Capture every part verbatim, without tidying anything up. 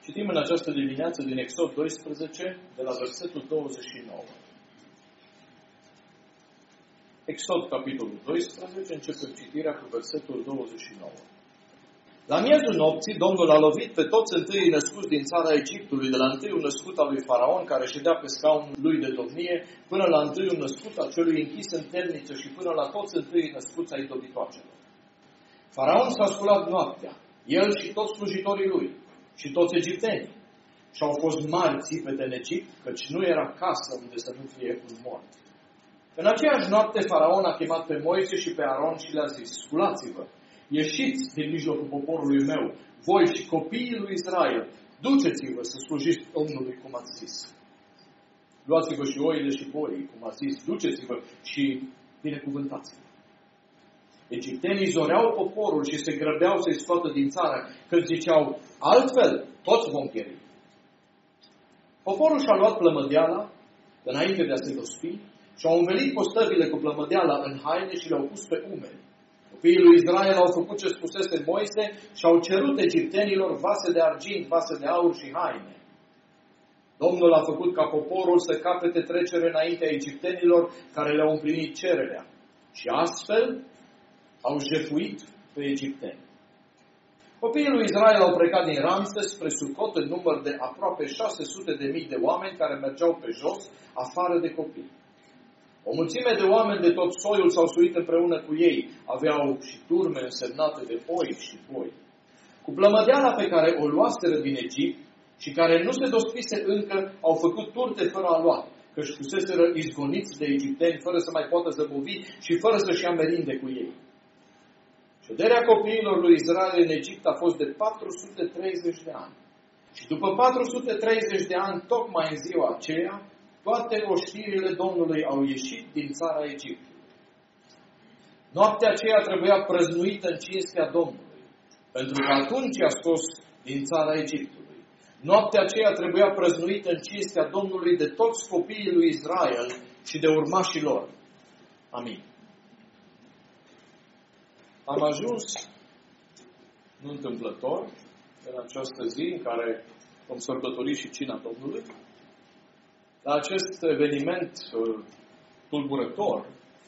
Citim în această dimineață din Exod doisprezece, de la versetul douăzeci și nouă. Exod, capitolul doisprezece, începem citirea cu versetul douăzeci și nouă. La miezul nopții, Domnul a lovit pe toți întâi născuți din țara Egiptului, de la întâiul născut al lui Faraon, care ședea pe scaunul lui de domnie, până la întâiul născut al celui închis în temniță și până la toți întâi născuți ai dobitoacelor. Faraon s-a sculat noaptea, el și toți slujitorii lui, și toți egiptenii. Și au fost mari țipete în Egipt, căci nu era casă unde să nu fie un mort. În aceeași noapte, Faraon a chemat pe Moise și pe Aron și le-a zis: sculați-vă, ieșiți din mijlocul poporului meu, voi și copiii lui Israel, duceți-vă să slujiți Domnului cum ați zis. Luați-vă și oile și boii, cum ați zis, duceți-vă și binecuvântați-vă. Egiptenii zoreau poporul și se grăbeau să-i scoată din țară, că ziceau: altfel, toți vom pieri. Poporul și-a luat plămădeala înainte de a se dospi și au învelit postările cu plămădeala în haine și le-au pus pe umeri. Copiii lui Israel au făcut ce spusese Moise și au cerut egiptenilor vase de argint, vase de aur și haine. Domnul a făcut ca poporul să capete trecere înaintea egiptenilor care le-au împlinit cererea. Și astfel au jefuit pe egipteni. Copiii lui Israel au plecat din Ramses spre Sucot în număr de aproape șase sute de mii de oameni care mergeau pe jos, afară de copii. O mulțime de oameni de tot soiul s-au suit împreună cu ei. Aveau și turme însemnate de oi și boi. Cu plămădeala pe care o luaseră din Egipt și care nu se dospise încă, au făcut turte fără aluat, că-și fuseseră izgoniți de egipteni fără să mai poată zăbovi și fără să-și ia merinde cu ei. Șederea copiilor lui Israel în Egipt a fost de patru sute treizeci de ani. Și după patru sute treizeci de ani, tocmai în ziua aceea, toate oștirile Domnului au ieșit din țara Egiptului. Noaptea aceea trebuia prăznuită în cinstea Domnului, pentru că atunci a scos din țara Egiptului. Noaptea aceea trebuia prăznuită în cinstea Domnului de toți copiii lui Israel și de urmașii lor. Amin. Am ajuns, nu întâmplător, în această zi în care vom sărbători și cina Domnului, la acest eveniment uh, tulburător,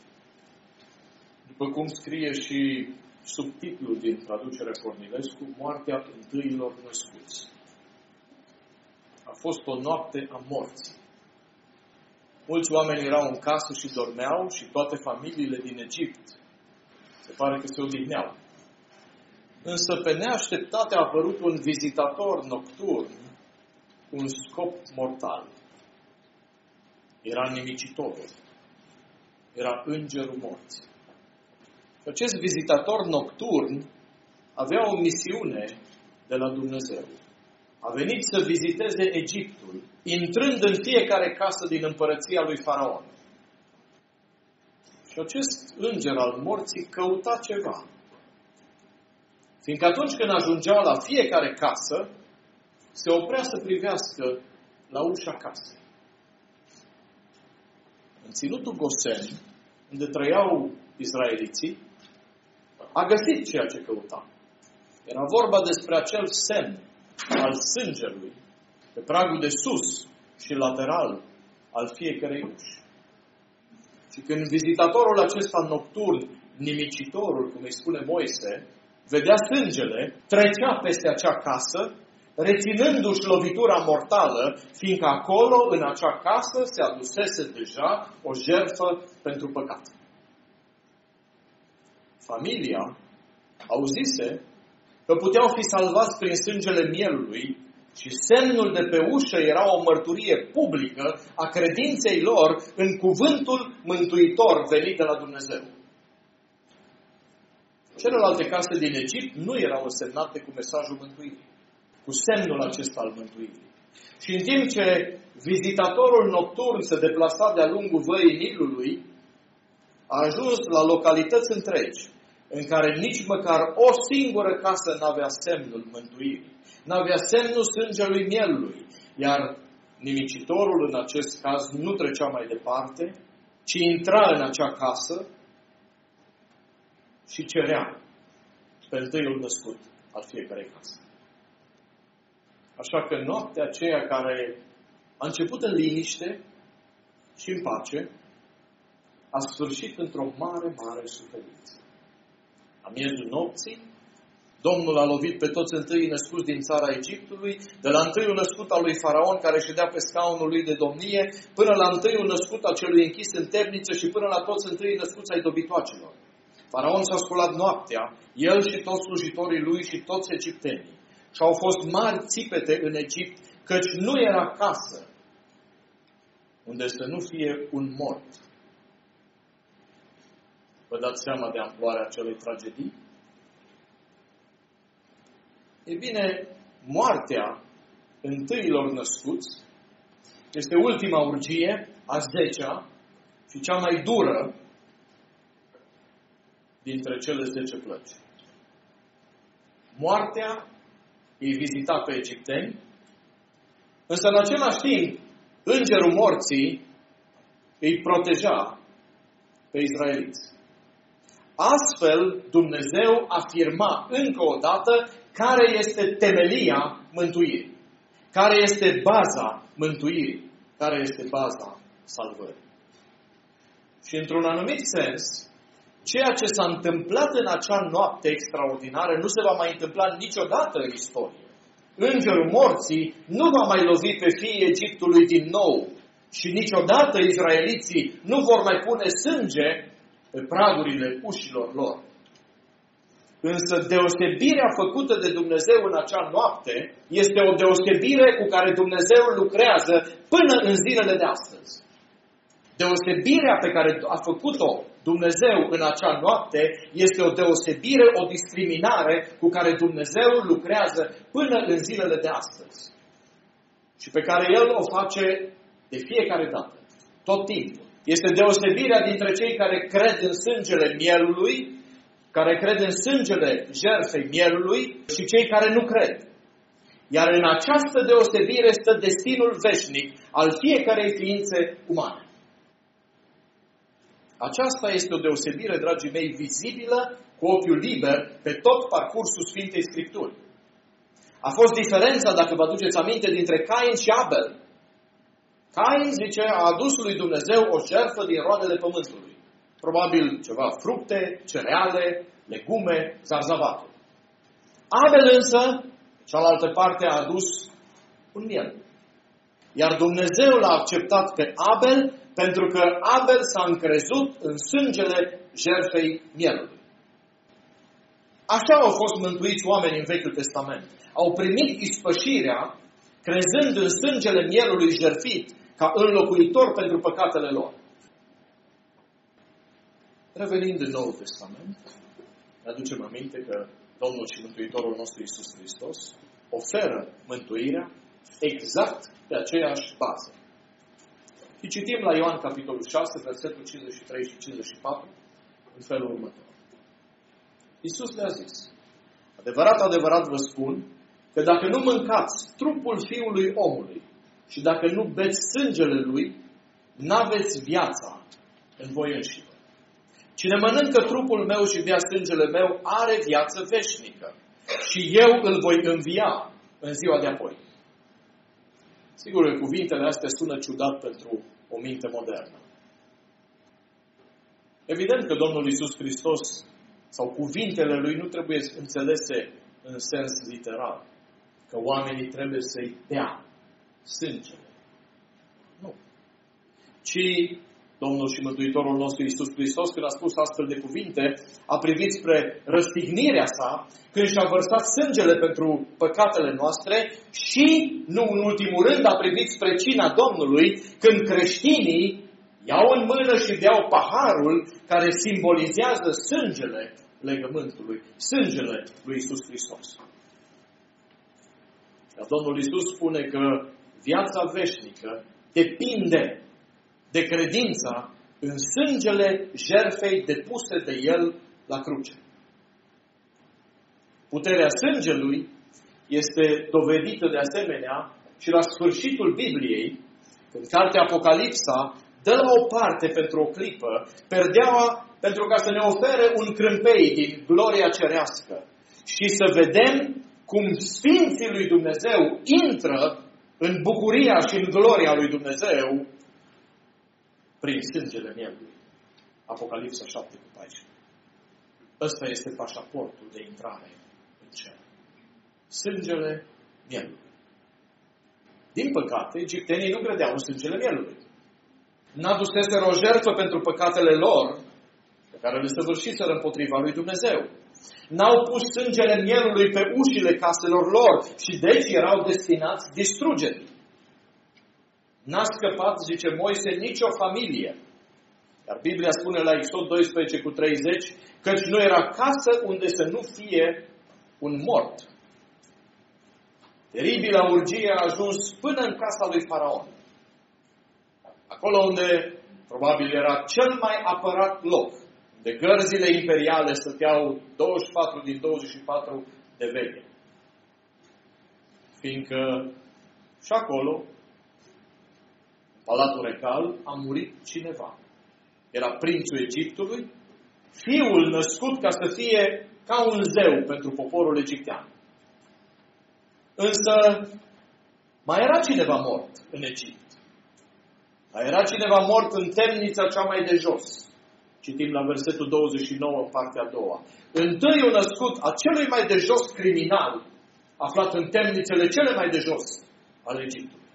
după cum scrie și subtitlul din traducerea Cornilescu, moartea întâiilor născuți. A fost o noapte a morții. Mulți oameni erau în casă și dormeau și toate familiile din Egipt se pare că se odihneau. Însă pe neașteptate a apărut un vizitator nocturn cu un scop mortal. Era nimicitorul. Era îngerul morții. Acest vizitator nocturn avea o misiune de la Dumnezeu. A venit să viziteze Egiptul, intrând în fiecare casă din împărăția lui Faraon. Și acest înger al morții căuta ceva. Fiindcă atunci când ajungea la fiecare casă, se oprea să privească la ușa casei. În ținutul Gosen, unde trăiau izraeliții, a găsit ceea ce căuta. Era vorba despre acel semn al sângelui pe pragul de sus și lateral al fiecărei uși. Și când vizitatorul acesta nocturn, nimicitorul, cum îi spune Moise, vedea sângele, trecea peste acea casă, reținându-și lovitura mortală, fiindcă acolo, în acea casă, se adusese deja o jertfă pentru păcat. Familia auzise că puteau fi salvați prin sângele mielului și semnul de pe ușă era o mărturie publică a credinței lor în cuvântul mântuitor venit de la Dumnezeu. Celelalte case din Egipt nu erau însemnate cu mesajul mântuirii, cu semnul acesta al mântuirii. Și în timp ce vizitatorul nocturn se deplasa de-a lungul văii Nilului, a ajuns la localități întregi, în care nici măcar o singură casă n-avea semnul mântuirii, n-avea semnul sângelui mielului, iar nimicitorul în acest caz nu trecea mai departe, ci intra în acea casă și cerea pe întâiul născut al fiecarei case. Așa că noaptea aceea care a început în liniște și în pace, a sfârșit într-o mare, mare suferință. La miezul nopții, Domnul a lovit pe toți întâi născuți din țara Egiptului, de la întâiul născut al lui Faraon, care ședea pe scaunul lui de domnie, până la întâiul născut al celui închis în temniță și până la toți întâi născuți ai dobitoacelor. Faraon s-a sculat noaptea, el și toți slujitorii lui și toți egiptenii. Și au fost mari țipete în Egipt, căci nu era casă unde să nu fie un mort. Vă dați seama de amploarea acelei tragedii? E bine, moartea întâilor născuți este ultima urgie, a zecea, și cea mai dură dintre cele zece plăci. Moartea îi vizita pe egipteni, însă în același timp, îngerul morții îi proteja pe izraeliți. Astfel, Dumnezeu afirma încă o dată care este temelia mântuirii, care este baza mântuirii, care este baza salvării. Și într-un anumit sens, ceea ce s-a întâmplat în acea noapte extraordinară nu se va mai întâmpla niciodată în istorie. Îngerul morții nu va mai lovi pe fiii Egiptului din nou și niciodată izraeliții nu vor mai pune sânge pe pragurile ușilor lor. Însă deosebirea făcută de Dumnezeu în acea noapte este o deosebire cu care Dumnezeu lucrează până în zilele de astăzi. Deosebirea pe care a făcut-o Dumnezeu în acea noapte este o deosebire, o discriminare cu care Dumnezeu lucrează până în zilele de astăzi. Și pe care El o face de fiecare dată, tot timpul. Este deosebirea dintre cei care cred în sângele mielului, care cred în sângele jertfei mielului și cei care nu cred. Iar în această deosebire stă destinul veșnic al fiecarei ființe umane. Aceasta este o deosebire, dragii mei, vizibilă, cu ochiul liber, pe tot parcursul Sfintei Scripturi. A fost diferența, dacă vă aduceți aminte, dintre Cain și Abel. Cain, zice, a adus lui Dumnezeu o jertfă din roadele pământului. Probabil ceva fructe, cereale, legume, zarzavatul. Abel însă, cealaltă parte, a adus un miel. Iar Dumnezeu l-a acceptat pe Abel pentru că Abel s-a încrezut în sângele jertfei mielului. Așa au fost mântuiți oamenii în Vechiul Testament. Au primit ispășirea crezând în sângele mielului jertfit ca înlocuitor pentru păcatele lor. Revenind în Noul Testament, ne aducem aminte că Domnul și Mântuitorul nostru Iisus Hristos oferă mântuirea exact pe aceeași bază. Și citim la Ioan capitolul șase, versetul cincizeci și trei și cincizeci și patru, în felul următor. Iisus le-a zis: adevărat, adevărat vă spun că dacă nu mâncați trupul Fiului Omului și dacă nu beți sângele Lui, n-aveți viața în voi înșivă. Cine mănâncă trupul meu și bea sângele meu are viață veșnică și eu îl voi învia în ziua de apoi. Sigur că cuvintele astea sună ciudat pentru o minte modernă. Evident că Domnul Iisus Hristos sau cuvintele Lui nu trebuie înțelese în sens literal, că oamenii trebuie să-i bea sângele. Nu. Ci Domnul și Mântuitorul nostru Iisus Hristos, când a spus astfel de cuvinte, a privit spre răstignirea sa, când și-a vărsat sângele pentru păcatele noastre și, nu în ultimul rând, a privit spre cina Domnului, când creștinii iau în mână și beau paharul care simbolizează sângele legământului, sângele lui Iisus Hristos. Iar Domnul Iisus spune că viața veșnică depinde de credința în sângele jertfei depuse de El la cruce. Puterea sângelui este dovedită de asemenea și la sfârșitul Bibliei, când cartea Apocalipsa dă la o parte pentru o clipă perdeaua pentru ca să ne ofere un crâmpei din gloria cerească și să vedem cum Sfinții lui Dumnezeu intră în bucuria și în gloria lui Dumnezeu prin sângele mielului. Apocalipsa șapte cu paisprezece. Ăsta este pașaportul de intrare în cer. Sângele mielului. Din păcate, egiptenii nu credeau în sângele mielului. N-aduseseră o jertfă pentru păcatele lor, pe care le săvârșiseră împotriva lui Dumnezeu. N-au pus sângele mielului pe ușile caselor lor și deci erau destinați distrugerii. N-a scăpat, zice Moise, nicio familie. Iar Biblia spune la Exod doisprezece cu treizeci, căci nu era casă unde să nu fie un mort. Teribila urgie a ajuns până în casa lui Faraon. Acolo unde probabil era cel mai apărat loc, de gărzile imperiale stăteau douăzeci și patru din douăzeci și patru de veche. Fiindcă și acolo, în Palatul Regal, a murit cineva. Era prințul Egiptului, fiul născut ca să fie ca un zeu pentru poporul egiptean. Însă, mai era cineva mort în Egipt. Mai era cineva mort în temnița cea mai de jos. Citim la versetul douăzeci și nouă, în partea a doua. Întâiul născut a celui mai de jos criminal, aflat în temnițele cele mai de jos ale Egiptului.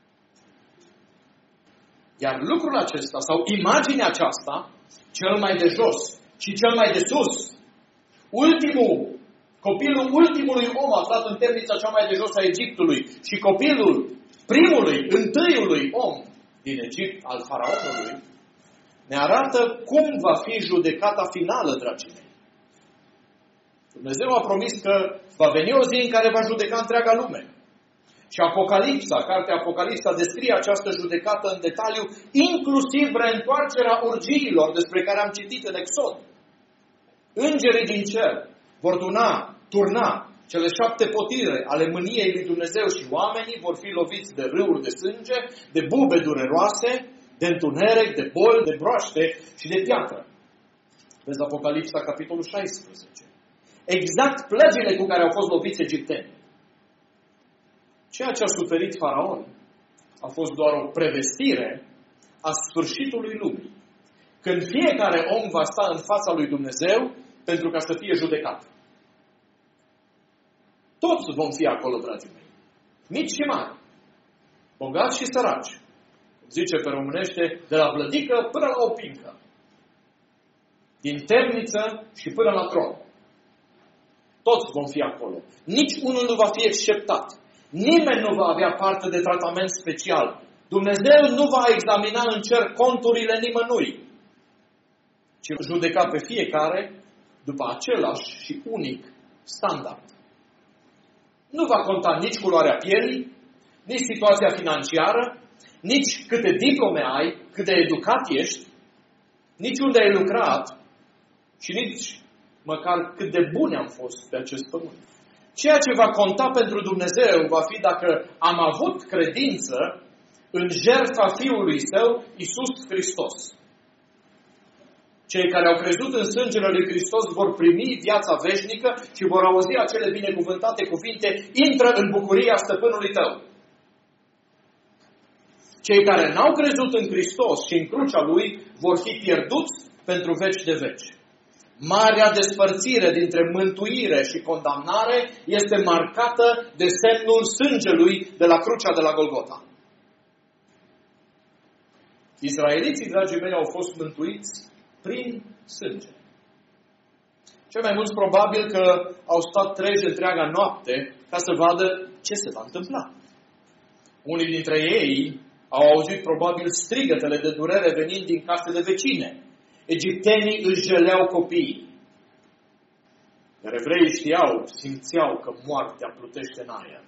Iar lucrul acesta, sau imaginea aceasta, cel mai de jos și cel mai de sus, ultimul, copilul ultimului om aflat în temnița cea mai de jos a Egiptului și copilul primului, întâiului om din Egipt, al faraonului, ne arată cum va fi judecata finală, dragii mei. Dumnezeu a promis că va veni o zi în care va judeca întreaga lume. Și Apocalipsa, cartea Apocalipsa, descrie această judecată în detaliu, inclusiv reîntoarcerea urgiilor despre care am citit în Exod. Îngerii din cer vor turna, turna cele șapte potire ale mâniei lui Dumnezeu și oamenii vor fi loviți de râuri de sânge, de bube dureroase, de întuneric, de boli, de broaște și de piatră. Vezi Apocalipsa, capitolul șaisprezece. Exact plăgile cu care au fost loviți egipteni. Ceea ce a suferit Faraon a fost doar o prevestire a sfârșitului lumii. Când fiecare om va sta în fața lui Dumnezeu pentru ca să fie judecat. Toți vom fi acolo, dragii mei. Mici și mari. Bogați și săraci. Zice pe românește, de la blădică până la o pincă. Din temniță și până la tron. Toți vom fi acolo. Nici unul nu va fi exceptat. Nimeni nu va avea parte de tratament special. Dumnezeu nu va examina în cer conturile nimănui, ci va judeca pe fiecare după același și unic standard. Nu va conta nici culoarea pielii, nici situația financiară, nici câte diplome ai, cât de educat ești, nici unde ai lucrat și nici măcar cât de buni am fost pe acest pământ. Ceea ce va conta pentru Dumnezeu va fi dacă am avut credință în jertfa Fiului Său, Iisus Hristos. Cei care au crezut în sângele lui Hristos vor primi viața veșnică și vor auzi acele binecuvântate cuvinte, intră în bucuria stăpânului tău. Cei care n-au crezut în Hristos și în crucea Lui vor fi pierduți pentru veci de veci. Marea despărțire dintre mântuire și condamnare este marcată de semnul sângelui de la crucea de la Golgota. Israeliții, dragii mei, au fost mântuiți prin sânge. Cel mai mulți probabil că au stat treji întreaga noapte ca să vadă ce se va întâmpla. Unii dintre ei au auzit probabil strigătele de durere venind din casele vecine. Egiptenii își jeleau copiii. Iar evreii știau, simțeau că moartea plutește în aer.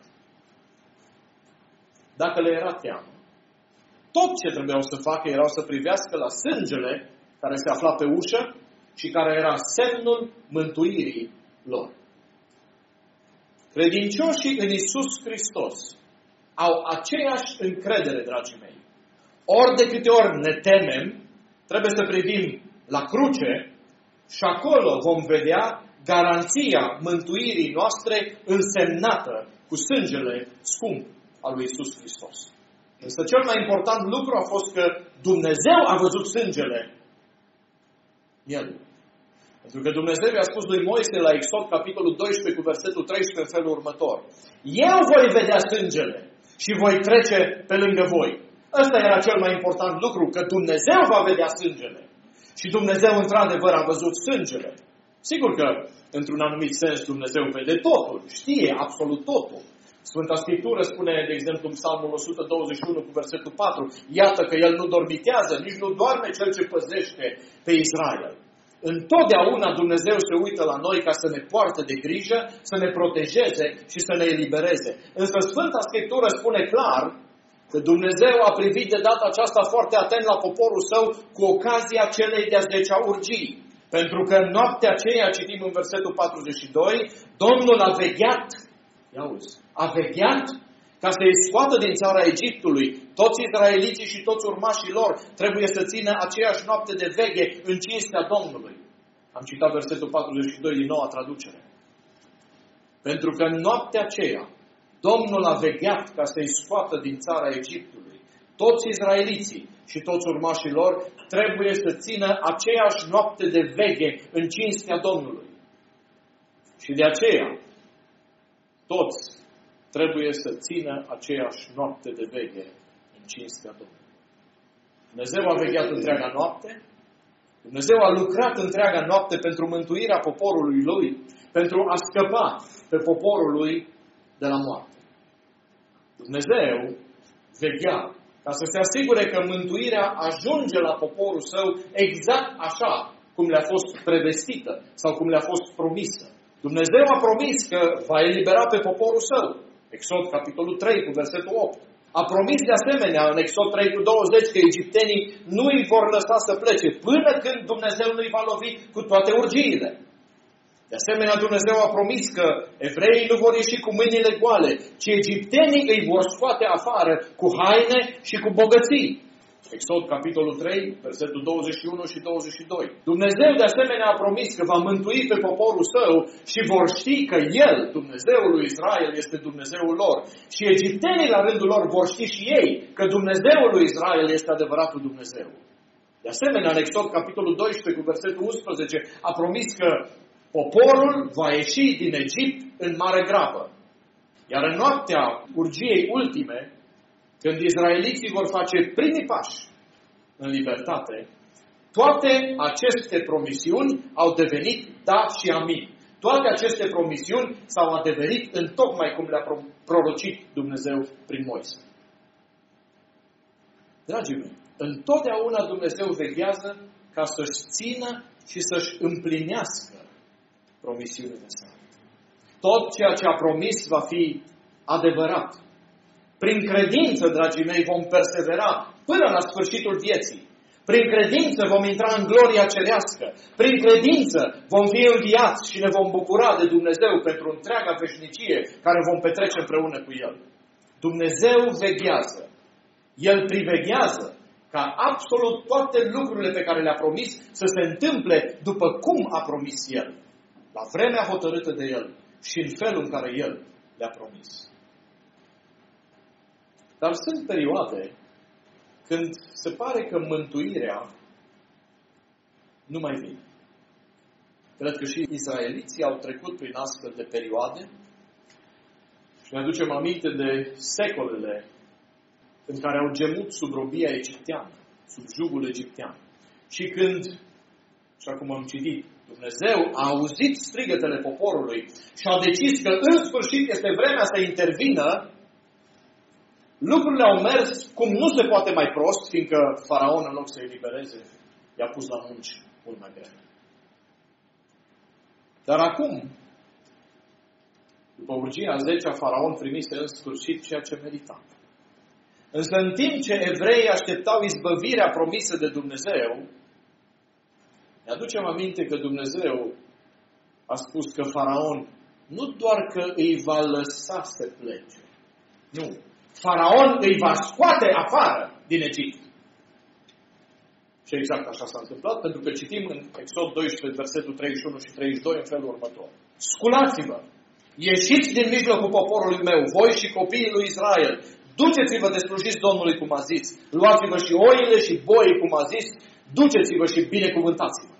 Dacă le era teamă, tot ce trebuiau să facă erau să privească la sângele care se afla pe ușă și care era semnul mântuirii lor. Credincioșii în Iisus Hristos au aceeași încredere, dragii mei. Ori de câte ori ne temem, trebuie să privim la cruce și acolo vom vedea garanția mântuirii noastre însemnată cu sângele scump al lui Iisus Hristos. Însă cel mai important lucru a fost că Dumnezeu a văzut sângele mielului. Pentru că Dumnezeu i-a spus lui Moise la Exod, capitolul doisprezece, cu versetul treisprezece, în felul următor. Eu voi vedea sângele și voi trece pe lângă voi. Ăsta era cel mai important lucru, că Dumnezeu va vedea sângele. Și Dumnezeu, într-adevăr, a văzut sângele. Sigur că, într-un anumit sens, Dumnezeu vede totul, știe absolut totul. Sfânta Scriptură spune, de exemplu, în Psalmul o sută douăzeci și unu, cu versetul patru, iată că El nu dormitează, nici nu doarme Cel ce păzește pe Israel. Întotdeauna Dumnezeu se uită la noi ca să ne poartă de grijă, să ne protejeze și să ne elibereze. Însă Sfânta Scriptură spune clar că Dumnezeu a privit de data aceasta foarte atent la poporul său cu ocazia celei de-a zecea urgii. Pentru că în noaptea aceea, citim în versetul patruzeci și doi, Domnul a vegheat, ia uzi, a vegheat ca să-i scoată din țara Egiptului. Toți israeliții și toți urmașii lor trebuie să țină aceeași noapte de veghe în cinstea Domnului. Am citat versetul patruzeci și doi din noua traducere. Pentru că în noaptea aceea, Domnul a vegheat ca să-i scoată din țara Egiptului. Toți israeliții și toți urmașii lor trebuie să țină aceeași noapte de veghe în cinstea Domnului. Și de aceea, toți trebuie să țină aceeași noapte de veghe în cinstea Domnului. Dumnezeu a vegheat întreaga noapte, Dumnezeu a lucrat întreaga noapte pentru mântuirea poporului Lui, pentru a scăpa pe poporul Lui de la moarte. Dumnezeu veghea ca să se asigure că mântuirea ajunge la poporul Său exact așa cum le-a fost prevestită sau cum le-a fost promisă. Dumnezeu a promis că va elibera pe poporul Său. Exod, capitolul trei, cu versetul opt. A promis de asemenea în Exod trei cu douăzeci că egiptenii nu îi vor lăsa să plece până când Dumnezeu nu îi va lovi cu toate urgiile. De asemenea, Dumnezeu a promis că evreii nu vor ieși cu mâinile goale, ci egiptenii îi vor scoate afară cu haine și cu bogății. Exod, capitolul trei, versetul douăzeci și unu și douăzeci și doi. Dumnezeu de asemenea a promis că va mântui pe poporul Său și vor ști că El, Dumnezeul lui Israel, este Dumnezeul lor. Și egiptenii la rândul lor vor ști și ei că Dumnezeul lui Israel este adevăratul Dumnezeu. De asemenea, în Exod, capitolul doisprezece, cu versetul unsprezece, a promis că poporul va ieși din Egipt în mare grabă. Iar în noaptea urgiei ultime, când izraeliții vor face primii pași în libertate, toate aceste promisiuni au devenit da și amin. Toate aceste promisiuni s-au adeverit în tocmai cum le-a prorocit Dumnezeu prin Moise. Dragii mei, întotdeauna Dumnezeu veghează ca să-și țină și să-și împlinească promisiunile sale. Tot ceea ce a promis va fi adevărat. Prin credință, dragii mei, vom persevera până la sfârșitul vieții. Prin credință vom intra în gloria cerească. Prin credință vom fi înviați și ne vom bucura de Dumnezeu pentru întreaga veșnicie care vom petrece împreună cu El. Dumnezeu veghează. El priveghează ca absolut toate lucrurile pe care le-a promis să se întâmple după cum a promis El. La vremea hotărâtă de El și în felul în care El le-a promis. Dar sunt perioade când se pare că mântuirea nu mai vine. Cred că și israeliții au trecut prin astfel de perioade și ne aducem aminte de secolele în care au gemut sub robia egipteană, sub jugul egiptean. Și când, și acum am citit, Dumnezeu a auzit strigătele poporului și a decis că în sfârșit este vremea să intervină, lucrurile au mers cum nu se poate mai prost, fiindcă Faraon, în loc să elibereze, i-a pus la munci mult mai grele. Dar acum, după urgia a zecea, Faraon primise în sfârșit ceea ce merita. Însă în timp ce evreii așteptau izbăvirea promisă de Dumnezeu, ne aducem aminte că Dumnezeu a spus că Faraon nu doar că îi va lăsa să plece, nu, Faraon îi va scoate afară din Egipt. Și exact așa s-a întâmplat, pentru că citim în Exod doisprezece, versetul treizeci și unu și treizeci și doi în felul următor. Sculați-vă! Ieșiți din mijlocul poporului meu, voi și copiii lui Israel! Duceți-vă de slujiți Domnului, cum a zis! Luați-vă și oile și boii, cum a zis! Duceți-vă și binecuvântați-vă!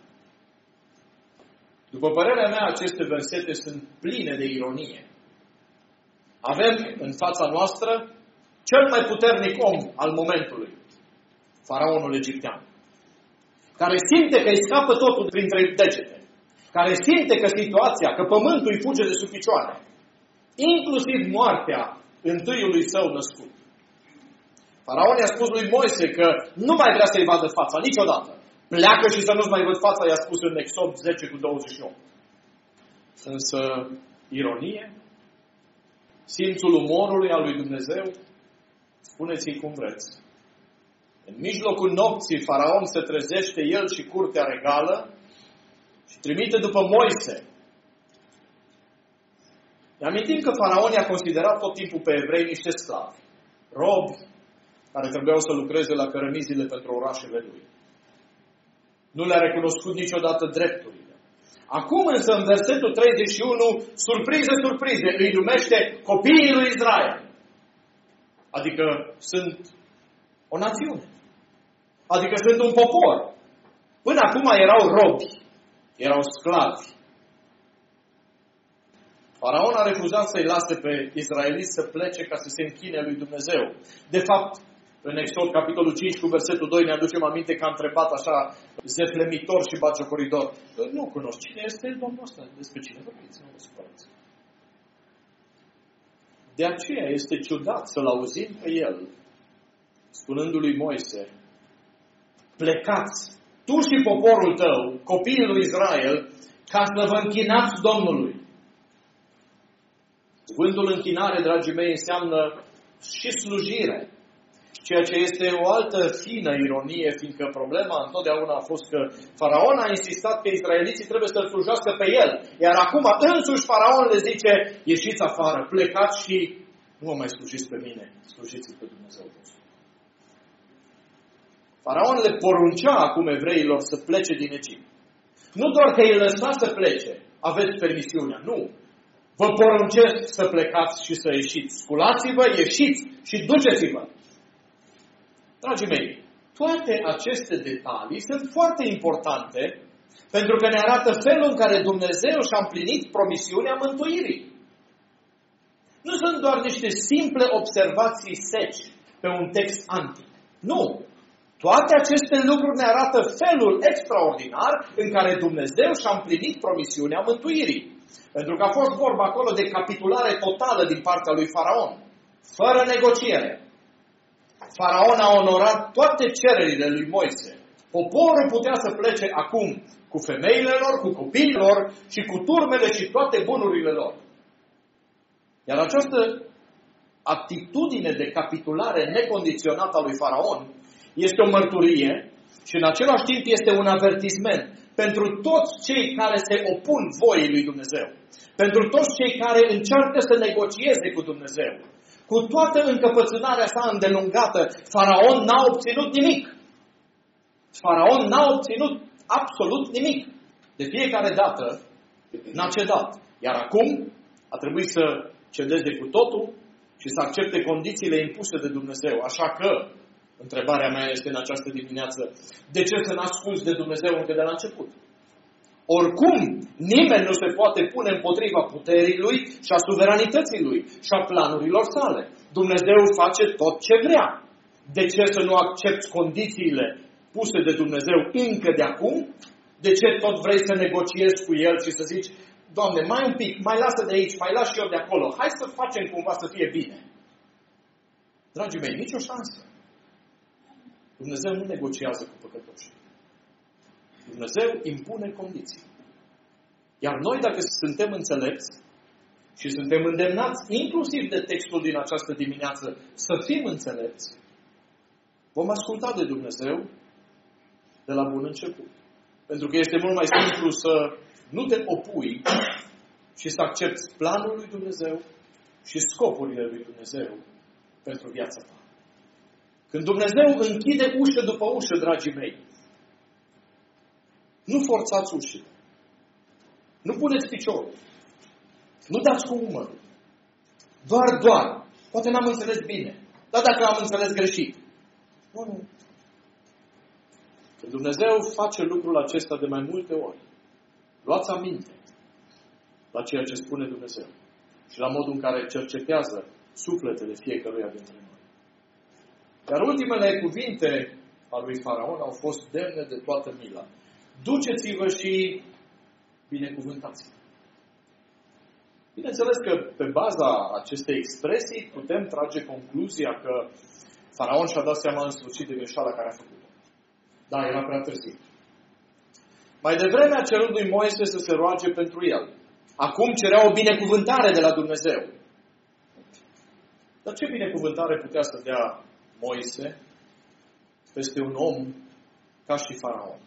După părerea mea, aceste versete sunt pline de ironie. Avem în fața noastră cel mai puternic om al momentului, faraonul egiptean, care simte că îi scapă totul printre degete, care simte că situația, că pământul îi fuge de sub picioare, inclusiv moartea întâiului său născut. Faraon i-a spus lui Moise că nu mai vrea să-i vadă fața niciodată. Pleacă și să nu-ți mai văd fața, i-a spus în Exod zece cu douăzeci și opt. Însă, ironie, simțul umorului al lui Dumnezeu, spuneți-i cum vreți. În mijlocul nopții, Faraon se trezește, el și curtea regală, și trimite după Moise. Ne amintim că Faraon i-a considerat tot timpul pe evrei niște sclavi, robi, care trebuiau să lucreze la cărămizile pentru orașele lui. Nu le-a recunoscut niciodată drepturile. Acum însă, în versetul treizeci și unu, surprize, surprize, îi numește copiii lui Israel. Adică sunt o națiune. Adică sunt un popor. Până acum erau robi, erau sclavi. Faraon a refuzat să-i lase pe izraeliți să plece ca să se închine lui Dumnezeu. De fapt, în Exod, capitolul cinci, cu versetul doi, ne aducem aminte că a întrebat așa zeflemitor și batjocoritor. Nu cunosc. Cine este Domnul ăsta? Despre cine vorbiți? Nu vă supărați. De aceea este ciudat să-l auzim pe el, spunându-lui Moise, plecați, tu și poporul tău, copiii lui Israel, ca să vă închinați Domnului. Cuvântul închinare, dragii mei, înseamnă și slujire. Ceea ce este o altă fină ironie, fiindcă problema întotdeauna a fost că Faraon a insistat că izraeliții trebuie să-l slujească pe el. Iar acum însuși Faraon le zice, ieșiți afară, plecați și nu mă mai slujiți pe mine, slujiți pe Dumnezeu vostru. Faraon le poruncea acum evreilor să plece din Egipt. Nu doar că îi lăsa să plece, aveți permisiunea, nu. Vă poruncesc să plecați și să ieșiți. Sculați-vă, ieșiți și duceți-vă. Dragii mei, toate aceste detalii sunt foarte importante pentru că ne arată felul în care Dumnezeu și-a împlinit promisiunea mântuirii. Nu sunt doar niște simple observații seci pe un text antic. Nu! Toate aceste lucruri ne arată felul extraordinar în care Dumnezeu și-a împlinit promisiunea mântuirii. Pentru că a fost vorba acolo de capitulare totală din partea lui Faraon, fără negociere. Faraon a onorat toate cererile lui Moise. Poporul putea să plece acum cu femeile lor, cu copiii lor și cu turmele și toate bunurile lor. Iar această atitudine de capitulare necondiționată a lui Faraon este o mărturie și în același timp este un avertisment pentru toți cei care se opun voii lui Dumnezeu. Pentru toți cei care încearcă să negocieze cu Dumnezeu. Cu toată încăpățânarea sa îndelungată, Faraon n-a obținut nimic. Faraon n-a obținut absolut nimic. De fiecare dată n-a cedat. Iar acum a trebuit să cedeze cu totul și să accepte condițiile impuse de Dumnezeu. Așa că, întrebarea mea este în această dimineață, de ce să n-asculți de Dumnezeu încă de la început? Oricum, nimeni nu se poate pune împotriva puterii lui și a suveranității lui și a planurilor sale. Dumnezeu face tot ce vrea. De ce să nu accepti condițiile puse de Dumnezeu încă de acum? De ce tot vrei să negociezi cu El și să zici, Doamne, mai un pic, mai lasă de aici, mai las și eu de acolo. Hai să facem cumva să fie bine. Dragii mei, nicio șansă. Dumnezeu nu negociază cu păcătoși. Dumnezeu impune condiții. Iar noi, dacă suntem înțelepți și suntem îndemnați, inclusiv de textul din această dimineață, să fim înțelepți, vom asculta de Dumnezeu de la bun început. Pentru că este mult mai simplu să nu te opui și să accepti planul lui Dumnezeu și scopurile lui Dumnezeu pentru viața ta. Când Dumnezeu închide ușă după ușă, dragii mei, Nu forțați ușile. Nu puneți piciorul. Nu dați cu umărul. Doar, doar. Poate n-am înțeles bine. Dar dacă am înțeles greșit. Nu, nu. Dumnezeu face lucrul acesta de mai multe ori. Luați aminte la ceea ce spune Dumnezeu și la modul în care cercetează sufletele fiecăruia dintre noi. Iar ultimele cuvinte ale lui Faraon au fost demne de toată mila. Duceți-vă și binecuvântați-vă. Bineînțeles că pe baza acestei expresii putem trage concluzia că Faraon și-a dat seama în sfârșit de greșeala care a făcut-o. Da, era prea târziu. Mai devreme a cerut lui Moise să se roage pentru el. Acum cerea o binecuvântare de la Dumnezeu. Dar ce binecuvântare putea să dea Moise peste un om ca și Faraon?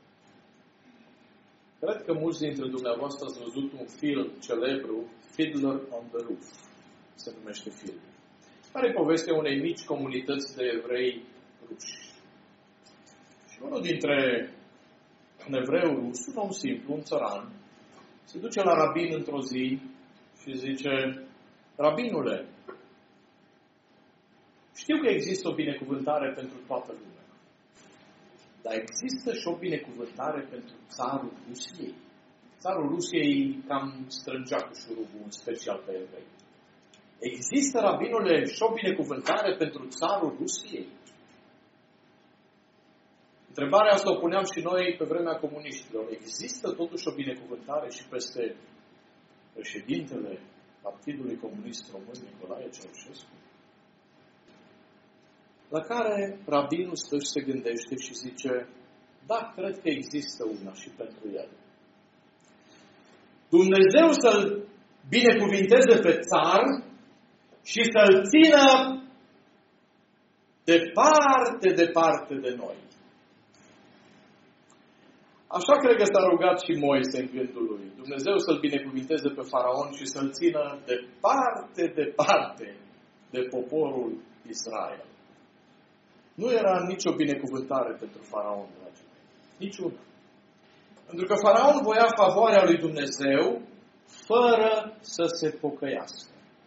Cred că mulți dintre dumneavoastră ați văzut un film celebru, Fiddler on the Roof, se numește film, care e povestea unei mici comunități de evrei ruși. Și unul dintre un evreu rus, un om simplu, un țăran, se duce la rabin într-o zi și zice: Rabinule, știu că există o binecuvântare pentru toată lumea, dar există și o binecuvântare pentru țarul Rusiei. Țarul Rusiei cam strângea cu șurubul, în special pe evrei. Există, rabinule, și o binecuvântare pentru țarul Rusiei? Întrebarea asta o puneam și noi pe vremea comuniștilor. Există totuși o binecuvântare și peste președintele Partidului Comunist Român, Nicolae Ceaușescu? La care rabinul stă și se gândește și zice: da, cred că există una și pentru el. Dumnezeu să-l binecuvinteze pe țar și să-l țină departe, departe de noi. Așa cred că s-a rugat și Moise în gândul lui. Dumnezeu să-l binecuvinteze pe Faraon și să-l țină departe, departe de poporul Israel. Nu era nicio binecuvântare pentru Faraon, dragii mei. Niciuna. Pentru că Faraon voia favoarea lui Dumnezeu fără să se pocăiască.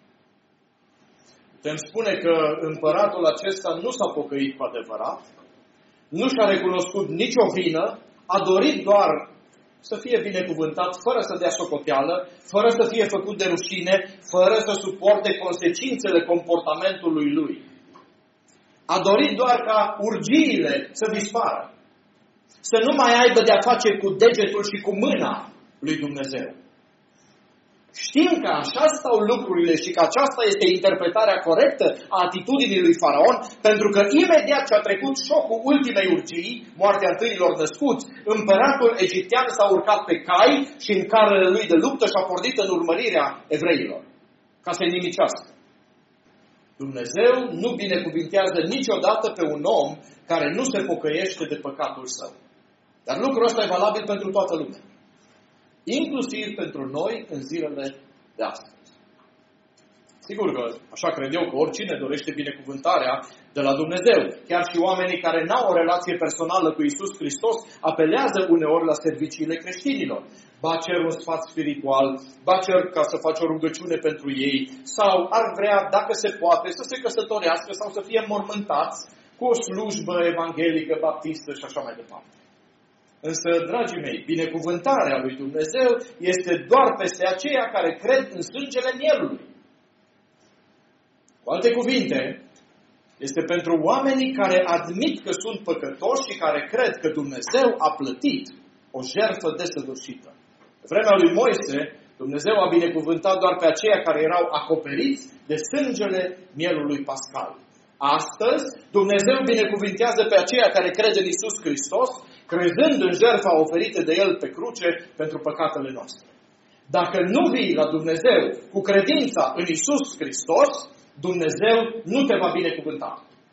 Putem spune că împăratul acesta nu s-a pocăit cu adevărat, nu și-a recunoscut nicio vină, a dorit doar să fie binecuvântat, fără să dea socoteală, fără să fie făcut de rușine, fără să suporte consecințele comportamentului lui. A dorit doar ca urgiile să dispară. Să nu mai aibă de-a face cu degetul și cu mâna lui Dumnezeu. Știm că așa stau lucrurile și că aceasta este interpretarea corectă a atitudinii lui Faraon, pentru că imediat ce a trecut șocul ultimei urgii, moartea întâilor născuți, împăratul egiptean s-a urcat pe cai și în carele lui de luptă și a pornit în urmărirea evreilor, ca să-i nimicească. Dumnezeu nu binecuvintează niciodată pe un om care nu se pocăiește de păcatul său. Dar lucrul ăsta e valabil pentru toată lumea. Inclusiv pentru noi în zilele de astăzi. Sigur că, așa cred eu, că oricine dorește binecuvântarea de la Dumnezeu. Chiar și oamenii care n-au o relație personală cu Iisus Hristos apelează uneori la serviciile creștinilor. Ba cer un sfat spiritual, ba cer ca să faci o rugăciune pentru ei, sau ar vrea, dacă se poate, să se căsătorească sau să fie mormântați cu o slujbă evanghelică, baptistă și așa mai departe. Însă, dragii mei, binecuvântarea lui Dumnezeu este doar peste aceia care cred în sângele mielului. Cu alte cuvinte, este pentru oamenii care admit că sunt păcătoși și care cred că Dumnezeu a plătit o jertfă desăvârșită. În vremea lui Moise, Dumnezeu a binecuvântat doar pe aceia care erau acoperiți de sângele mielului pascal. Astăzi, Dumnezeu binecuvintează pe aceia care cred în Iisus Hristos, crezând în jertfa oferită de El pe cruce pentru păcatele noastre. Dacă nu vii la Dumnezeu cu credința în Iisus Hristos, Dumnezeu nu te va binecuvânta.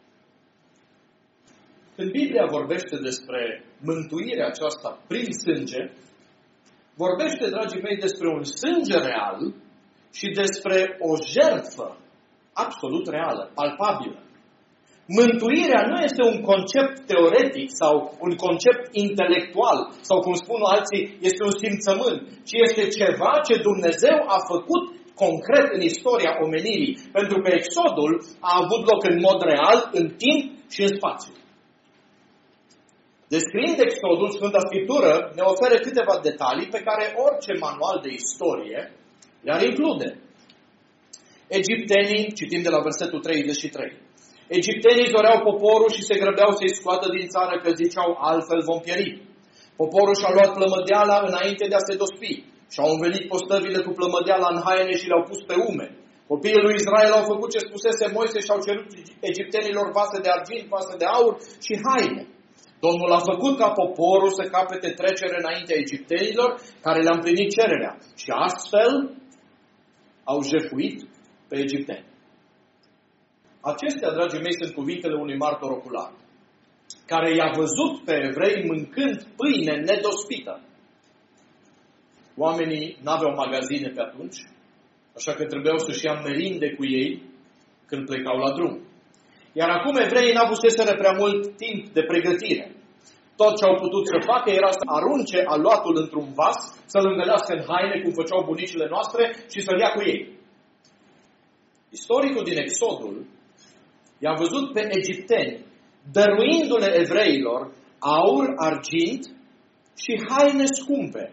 Când Biblia vorbește despre mântuirea aceasta prin sânge, vorbește, dragii mei, despre un sânge real și despre o jertfă absolut reală, palpabilă. Mântuirea nu este un concept teoretic sau un concept intelectual sau, cum spun alții, este un simțământ, ci este ceva ce Dumnezeu a făcut concret în istoria omenirii, pentru că exodul a avut loc în mod real, în timp și în spațiu. Descriind exodul, Sfânta Scriptură ne oferă câteva detalii pe care orice manual de istorie le-ar include. Egiptenii, citim de la versetul treizeci și trei, egiptenii doreau poporul și se grăbeau să-i scoată din țară, că ziceau, altfel vom pieri. Poporul și-a luat plămădeala înainte de a se dospi și-au învelit postăvile cu plămădeala în haine și le-au pus pe ume. Copiii lui Israel au făcut ce spusese Moise și au cerut egiptenilor vase de argint, vase de aur și haine. Domnul a făcut ca poporul să capete trecere înaintea egiptenilor, care le-a împlinit cererea. Și astfel au jefuit pe egipteni. Acestea, dragii mei, sunt cuvintele unui martor ocular, care i-a văzut pe evrei mâncând pâine nedospită. Oamenii n-aveau magazine pe atunci, așa că trebuiau să-și ia merinde cu ei când plecau la drum. Iar acum evreii n-avuseseră prea mult timp de pregătire. Tot ce au putut să facă era să arunce aluatul într-un vas, să-l îngălească în haine, cum făceau bunicile noastre, și să-l ia cu ei. Istoricul din Exodul i-a văzut pe egipteni dăruindu-le evreilor aur, argint și haine scumpe.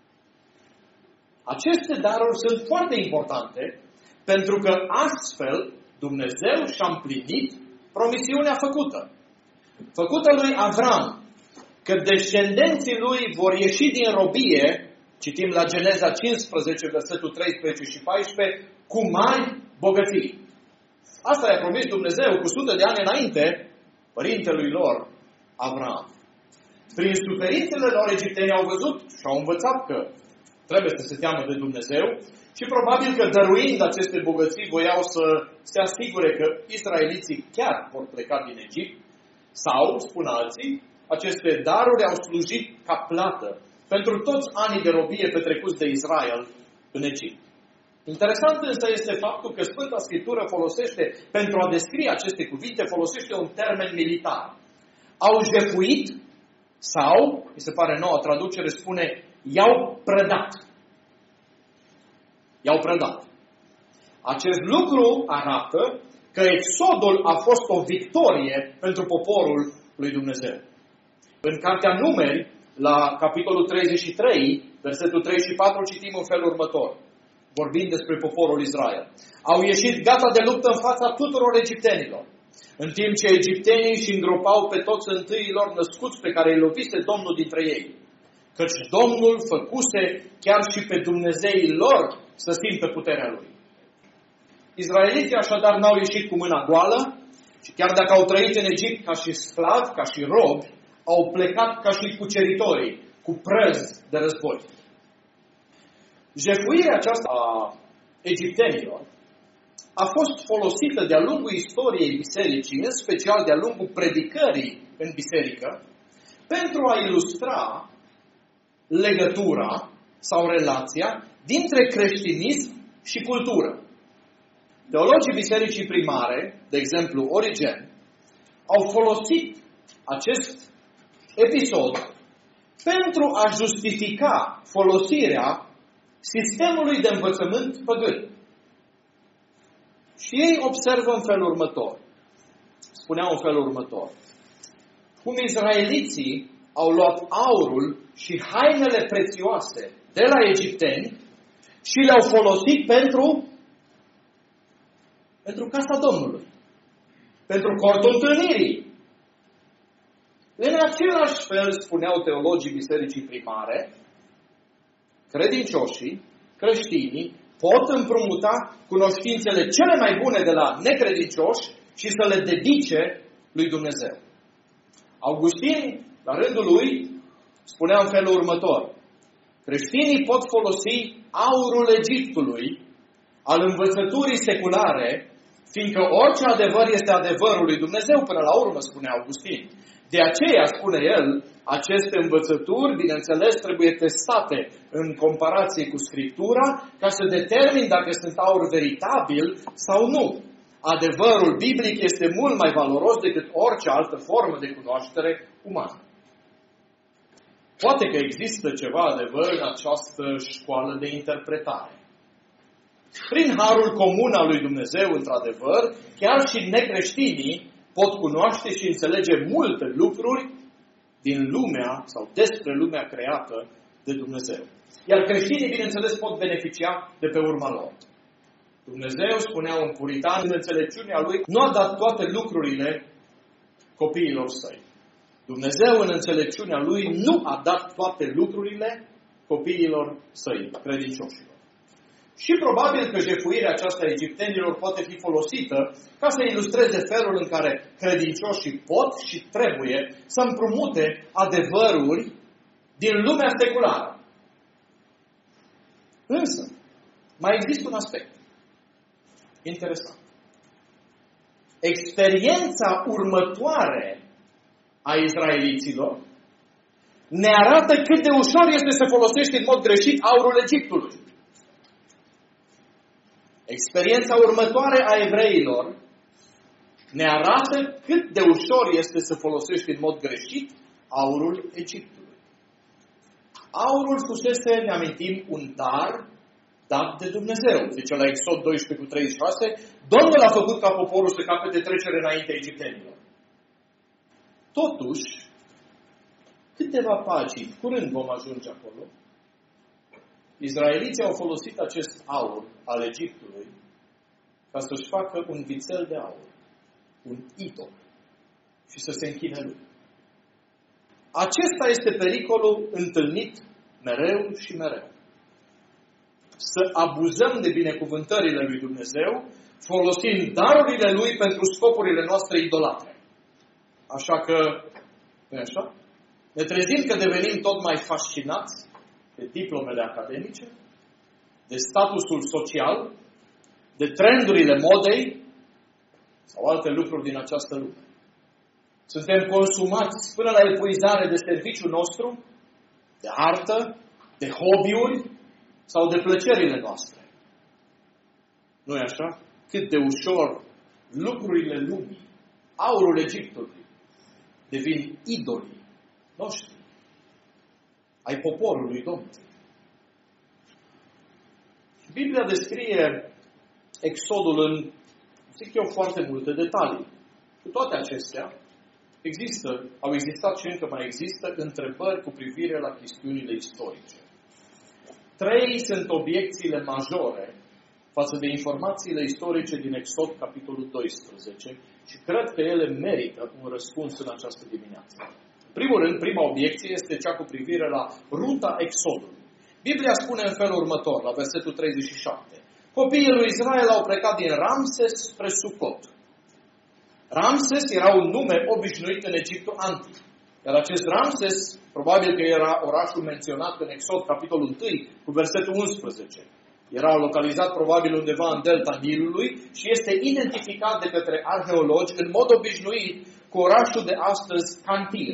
Aceste daruri sunt foarte importante, pentru că astfel Dumnezeu și-a împlinit promisiunea făcută. Făcută lui Avram, că descendenții lui vor ieși din robie, citim la Geneza cincisprezece, versetul treisprezece și paisprezece, cu mari bogății. Asta i-a promis Dumnezeu cu sute de ani înainte părintelui lor, Avram. Prin suferințele lor, egiptenii au văzut și au învățat că trebuie să se teamă de Dumnezeu și probabil că dăruind aceste bogății voiau să se asigure că israeliții chiar vor pleca din Egipt sau, spun alții, aceste daruri au slujit ca plată pentru toți anii de robie petrecuți de Israel în Egipt. Interesant însă este faptul că Sfânta Scriptură folosește, pentru a descrie aceste cuvinte, folosește un termen militar. Au jefuit sau, mi se pare noua traducere, spune, i-au prădat. I-au prădat. Acest lucru arată că exodul a fost o victorie pentru poporul lui Dumnezeu. În Cartea Numeri, la capitolul treizeci și trei, versetul trei și patru, citim în felul următor, vorbind despre poporul Israel. Au ieșit gata de luptă în fața tuturor egiptenilor, în timp ce egiptenii își îngropau pe toți întâiilor născuți pe care îi lovise Domnul dintre ei. Căci Domnul făcuse chiar și pe Dumnezeii lor să simtă puterea Lui. Izraeliții așadar n-au ieșit cu mâna goală și chiar dacă au trăit în Egipt ca și sclavi, ca și robi, au plecat ca și cuceritorii, cu prăzi de război. Jefuirea aceasta a egiptenilor a fost folosită de-a lungul istoriei bisericii, în special de-a lungul predicării în biserică, pentru a ilustra legătura sau relația dintre creștinism și cultură. Teologii bisericii primare, de exemplu Origen, au folosit acest episod pentru a justifica folosirea sistemului de învățământ păgân. Și ei observă în felul următor. Spuneau în felul următor. Cum izraeliții au luat aurul și hainele prețioase de la egipteni și le-au folosit pentru pentru casa Domnului. Pentru cortul întâlnirii. În același fel, spuneau teologii bisericii primare, credincioșii, creștinii, pot împrumuta cunoștințele cele mai bune de la necredincioși și să le dedice lui Dumnezeu. Augustin, la rândul lui, spunea în felul următor. Creștinii pot folosi aurul Egiptului, al învățăturii seculare, fiindcă orice adevăr este adevărul lui Dumnezeu până la urmă, spune Augustin. De aceea, spune el, aceste învățături, bineînțeles, trebuie testate în comparație cu Scriptura, ca să determin dacă sunt aur veritabil sau nu. Adevărul biblic este mult mai valoros decât orice altă formă de cunoaștere umană. Poate că există ceva adevăr în această școală de interpretare. Prin harul comun al lui Dumnezeu, într-adevăr, chiar și necreștinii pot cunoaște și înțelege multe lucruri din lumea sau despre lumea creată de Dumnezeu. Iar creștinii, bineînțeles, pot beneficia de pe urma lor. Dumnezeu, spunea un puritan, în înțelepciunea lui, nu a dat toate lucrurile copiilor săi. Dumnezeu, în înțelepciunea lui, nu a dat toate lucrurile copiilor săi, credincioșilor. Și probabil că jefuirea aceasta a egiptenilor poate fi folosită ca să ilustreze felul în care credincioșii pot și trebuie să împrumute adevăruri din lumea seculară. Însă, mai există un aspect interesant. Experiența următoare a izraeliților ne arată cât de ușor este să folosești în mod greșit aurul Egiptului. Experiența următoare a evreilor ne arată cât de ușor este să folosești în mod greșit aurul Egiptului. Aurul fusese, ne amintim, un dar dat de Dumnezeu. Zice la Exod doisprezece cu treizeci și șase, Domnul a făcut ca poporul să capete trecere înaintea egiptenilor. Totuși, câteva pagini, curând vom ajunge acolo, izraeliții au folosit acest aur al Egiptului ca să-și facă un vițel de aur, un idol, și să se închine lui. Acesta este pericolul întâlnit mereu și mereu. Să abuzăm de binecuvântările lui Dumnezeu, folosind darurile lui pentru scopurile noastre idolatre. Așa că, nu e așa? Ne trezim că devenim tot mai fascinați de diplomele academice, de statusul social, de trendurile modei sau alte lucruri din această lume. Suntem consumați până la epuizare de serviciul nostru, de artă, de hobby-uri sau de plăcerile noastre. Nu e așa? Cât de ușor lucrurile lumii, aurul Egiptului, devin idolii noștri, ai poporului Domnului. Biblia descrie Exodul în, zic eu, foarte multe detalii. Cu toate acestea, există, au existat și încă mai există întrebări cu privire la chestiunile istorice. Trei sunt obiecțiile majore față de informațiile istorice din Exod, capitolul doisprezece, și cred că ele merită un răspuns în această dimineață. În primul rând, prima obiecție este cea cu privire la ruta Exodului. Biblia spune în felul următor, la versetul treizeci și șapte. Copiii lui Israel au plecat din Ramses spre Sucot. Ramses era un nume obișnuit în Egiptul antic. Iar acest Ramses, probabil că era orașul menționat în Exod, capitolul unu, cu versetul unsprezece. Era localizat probabil undeva în delta Nilului și este identificat de către arheologi în mod obișnuit cu orașul de astăzi Cantir.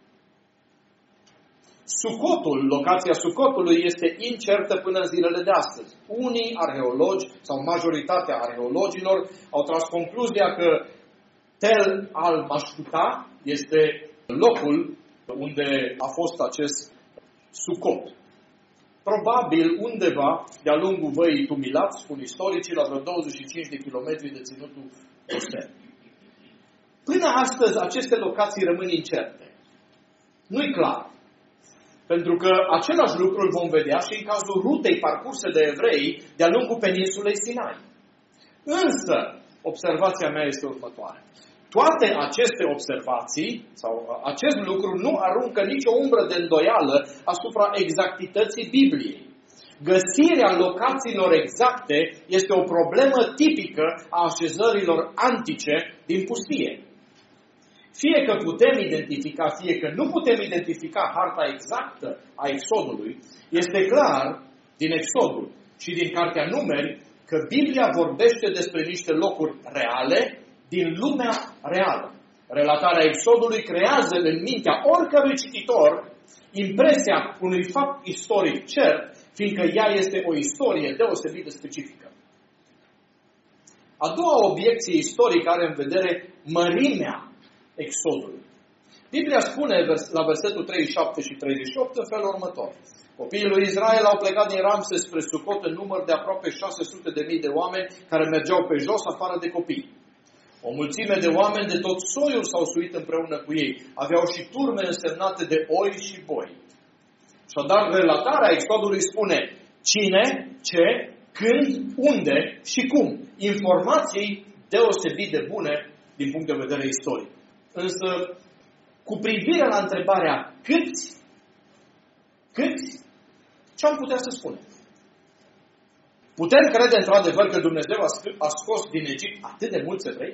Sucotul, locația Sucotului, este incertă până în zilele de astăzi. Unii arheologi sau majoritatea arheologilor au tras concluzia că Tel al-Mashkuta este locul unde a fost acest Sucot. Probabil undeva de-a lungul văii Tumilat, spun istoricii, la vreo douăzeci și cinci de kilometri de ținutul Osel. Până astăzi, aceste locații rămân incerte. Nu-i clar. Pentru că același lucru îl vom vedea și în cazul rutei parcurse de evrei de-a lungul peninsulei Sinai. Însă, observația mea este următoare. Toate aceste observații, sau acest lucru, nu aruncă nicio umbră de îndoială asupra exactității Bibliei. Găsirea locațiilor exacte este o problemă tipică a așezărilor antice din pustie. Fie că putem identifica, fie că nu putem identifica harta exactă a Exodului, este clar din Exodul și din Cartea Numeri că Biblia vorbește despre niște locuri reale din lumea reală. Relatarea Exodului creează în mintea oricărui cititor impresia unui fapt istoric cert, fiindcă ea este o istorie deosebit de specifică. A doua obiecție istorică are în vedere mărimea exodului. Biblia spune la versetul treizeci și șapte și treizeci și opt în felul următor. Copiii lui Israel au plecat din Ramses spre Sucot în număr de aproape șase sute de mii de oameni care mergeau pe jos afară de copii. O mulțime de oameni de tot soiul s-au suit împreună cu ei. Aveau și turme însemnate de oi și boi. Așadar, relatarea exodului spune cine, ce, când, unde și cum. Informații deosebit de bune din punct de vedere istoric. Însă, cu privire la întrebarea câți, câți, ce am putea să spunem? Putem crede într-adevăr că Dumnezeu a scos din Egipt atât de mulți evrei?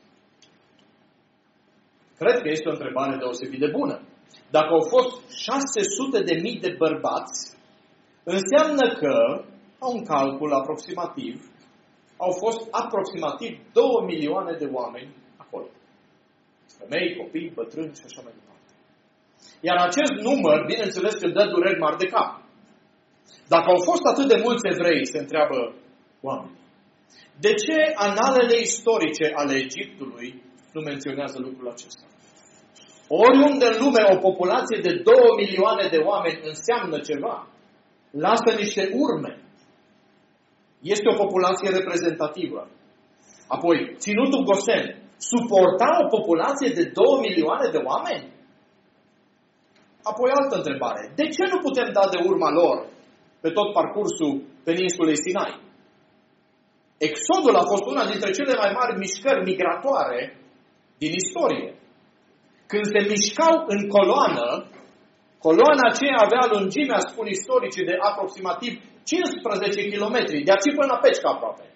Cred că este o întrebare deosebit de bună. Dacă au fost șase sute de mii de bărbați, înseamnă că, la un calcul aproximativ, au fost aproximativ două milioane de oameni acolo. Femei, copii, bătrâni și așa mai departe. Iar acest număr, bineînțeles că dă dureri mari de cap. Dacă au fost atât de mulți evrei, se întreabă oamenii, de ce analele istorice ale Egiptului nu menționează lucrul acesta? Oriunde în lume o populație de două milioane de oameni înseamnă ceva, lasă niște urme. Este o populație reprezentativă. Apoi, ținutul Gosen suporta o populație de două milioane de oameni? Apoi altă întrebare. De ce nu putem da de urma lor pe tot parcursul peninsulei Sinai? Exodul a fost una dintre cele mai mari mișcări migratoare din istorie. Când se mișcau în coloană, coloana aceea avea lungimea, spun istoricii, de aproximativ cincisprezece kilometri, de aici până la Pecica aproape.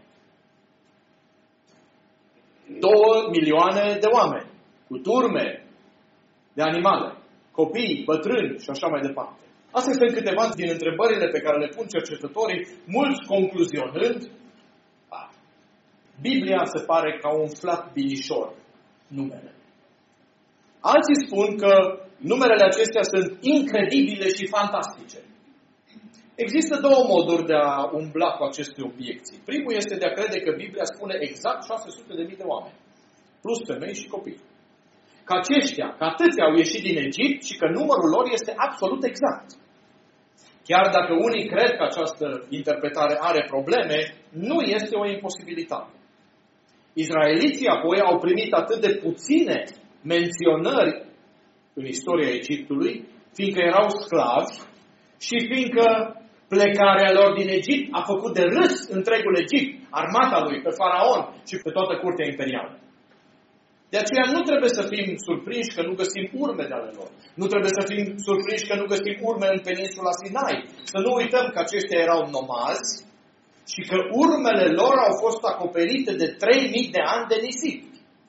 Două milioane de oameni, cu turme de animale, copii, bătrâni și așa mai departe. Astea sunt câteva din întrebările pe care le pun cercetătorii, mulți concluzionând, a, Biblia se pare că a umflat binișor numele. Alții spun că numerele acestea sunt incredibile și fantastice. Există două moduri de a umbla cu aceste obiecții. Primul este de a crede că Biblia spune exact șase sute de mii de oameni, plus femei și copii. Că aceștia, că atâția au ieșit din Egipt și că numărul lor este absolut exact. Chiar dacă unii cred că această interpretare are probleme, nu este o imposibilitate. Izraeliții apoi au primit atât de puține menționări în istoria Egiptului, fiindcă erau sclavi și fiindcă plecarea lor din Egipt a făcut de râs întregul Egipt, armata lui, pe faraon și pe toată curtea imperială. De aceea nu trebuie să fim surprinși că nu găsim urme de ale lor. Nu trebuie să fim surprinși că nu găsim urme în peninsula Sinai. Să nu uităm că aceștia erau nomazi și că urmele lor au fost acoperite de trei mii de ani de nisip.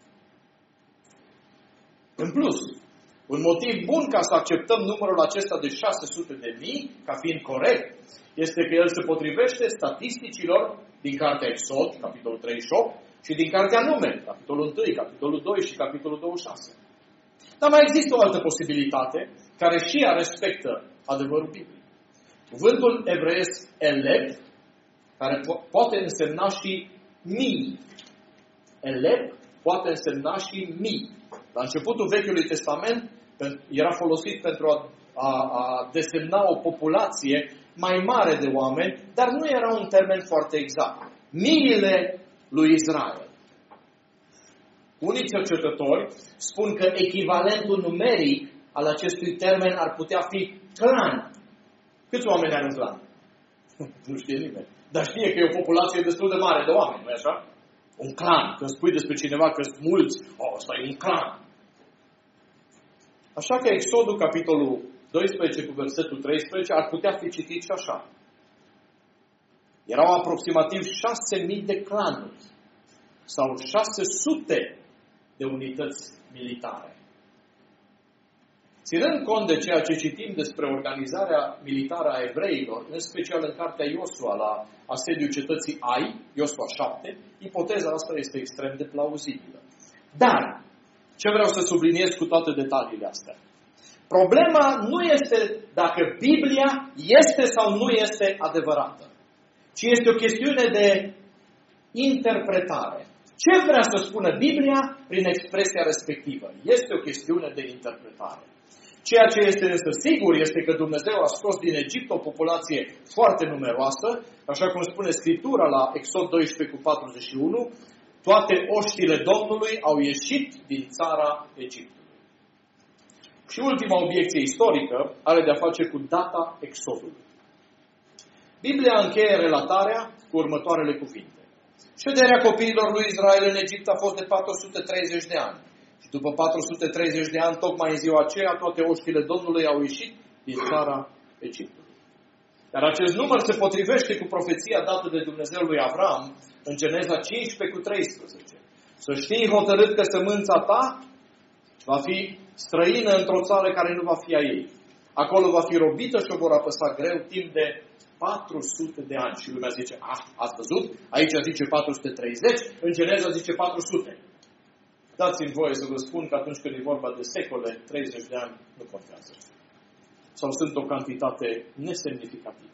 În plus, un motiv bun ca să acceptăm numărul acesta de șase sute de mii, ca fiind corect, este că el se potrivește statisticilor din cartea Exod, capitolul treizeci și opt, și din cartea Numeri, capitolul unu, capitolul doi și capitolul douăzeci și șase. Dar mai există o altă posibilitate, care și ea respectă adevărul Bibliei. Cuvântul evreiesc eleb, care po- poate însemna și mii. Eleb poate însemna și mii. La începutul Vechiului Testament era folosit pentru a, a, a desemna o populație mai mare de oameni, dar nu era un termen foarte exact. Miile lui Israel. Unii cercetători spun că echivalentul numeric al acestui termen ar putea fi clan. Câți oameni are un clan? Nu știe nimeni. Dar știe că e o populație destul de mare de oameni, nu-i așa? Un clan. Când spui despre cineva că sunt mulți, oh, ăsta e un clan. Așa că Exodul, capitolul doisprezece cu versetul treisprezece, ar putea fi citit și așa. Erau aproximativ șase mii de clanuri sau șase sute de unități militare. Ținând cont de ceea ce citim despre organizarea militară a evreilor, în special în cartea Iosua la asediul cetății Ai, Iosua șapte, ipoteza asta este extrem de plauzibilă. Dar, ce vreau să subliniez cu toate detaliile astea? Problema nu este dacă Biblia este sau nu este adevărată, ci este o chestiune de interpretare. Ce vrea să spună Biblia prin expresia respectivă? Este o chestiune de interpretare. Ceea ce este însă sigur este că Dumnezeu a scos din Egipt o populație foarte numeroasă, așa cum spune Scriptura la Exod doisprezece cu patruzeci și unu, toate oștile Domnului au ieșit din țara Egiptului. Și ultima obiecție istorică are de-a face cu data Exodului. Biblia încheie relatarea cu următoarele cuvinte. Șederea copiilor lui Israel în Egipt a fost de patru sute treizeci de ani. Și după patru sute treizeci de ani, tocmai în ziua aceea, toate oștile Domnului au ieșit din țara Egiptului. Dar acest număr se potrivește cu profeția dată de Dumnezeu lui Avram în Geneza cincisprezece cu treisprezece. Să știi hotărât că sămânța ta va fi străină într-o țară care nu va fi a ei. Acolo va fi robită și o vor apăsa greu timp de patru sute de ani. Și lumea zice, ah, ați văzut? Aici zice patru sute treizeci, în Geneza zice patru sute. Dați-mi voie să vă spun că atunci când e vorba de secole, treizeci de ani nu contează. Sau sunt o cantitate nesemnificativă.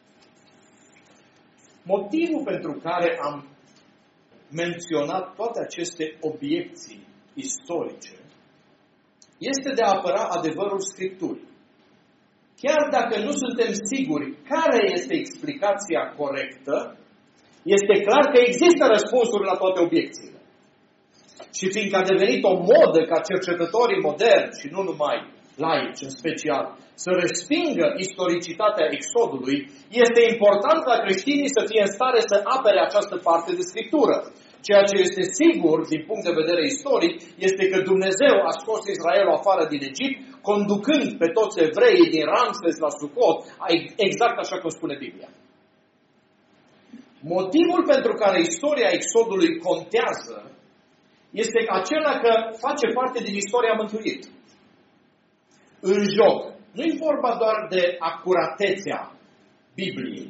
Motivul pentru care am menționat toate aceste obiecții istorice este de a apăra adevărul Scripturii. Chiar dacă nu suntem siguri care este explicația corectă, este clar că există răspunsuri la toate obiecțiile. Și fiindcă a devenit o modă ca cercetătorii moderni, și nu numai laici în special, să respingă istoricitatea Exodului, este important ca creștinii să fie în stare să apere această parte de Scriptură. Ceea ce este sigur, din punct de vedere istoric, este că Dumnezeu a scos Israelul afară din Egipt, conducând pe toți evreii din Ramses la Sucot, exact așa cum spune Biblia. Motivul pentru care istoria Exodului contează este acela că face parte din istoria mântuirii. În joc, nu e vorba doar de acuratețea Bibliei,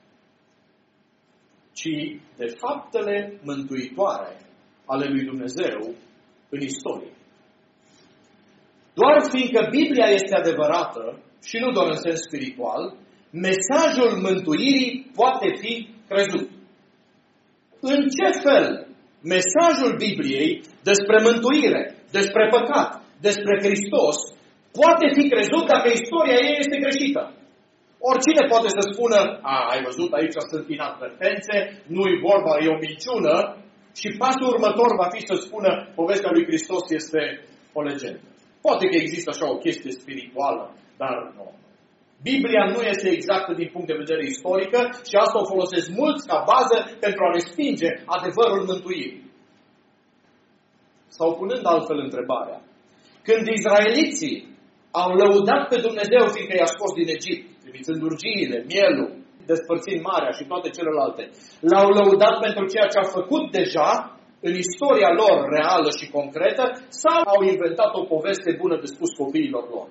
ci de faptele mântuitoare ale lui Dumnezeu în istorie. Doar fiindcă Biblia este adevărată, și nu doar în sens spiritual, mesajul mântuirii poate fi crezut. În ce fel mesajul Bibliei despre mântuire, despre păcat, despre Hristos, poate fi crezut dacă istoria ei este greșită? Oricine poate să spună, a, ai văzut, aici sunt inadvertențe, nu-i vorba, e o minciună, și pasul următor va fi să spună, povestea lui Hristos este o legendă. Poate că există așa o chestie spirituală, dar nu. Biblia nu este exactă din punct de vedere istorică și asta o folosesc mulți ca bază pentru a respinge adevărul mântuirii. Sau punând altfel întrebarea, când izraeliții au lăudat pe Dumnezeu fiindcă i-a scos din Egipt, trimițând urgiile, mielul, despărțind marea și toate celelalte, l-au lăudat pentru ceea ce a făcut deja în istoria lor reală și concretă sau au inventat o poveste bună de spus copiilor lor?